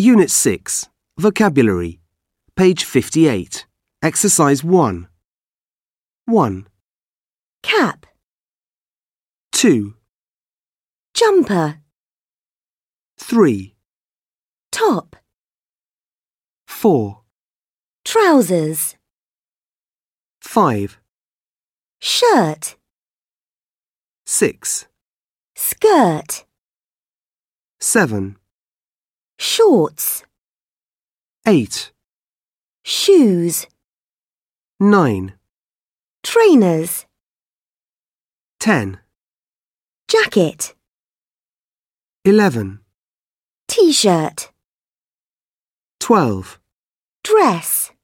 Unit 6, Vocabulary, page 58, Exercise 1. 1, Cap, 2, jumper, 3, top, 4, trousers, 5, shirt, 6, skirt, 7, shorts, 8, shoes, 9, trainers, 10, jacket, 11, t-shirt, 12, dress.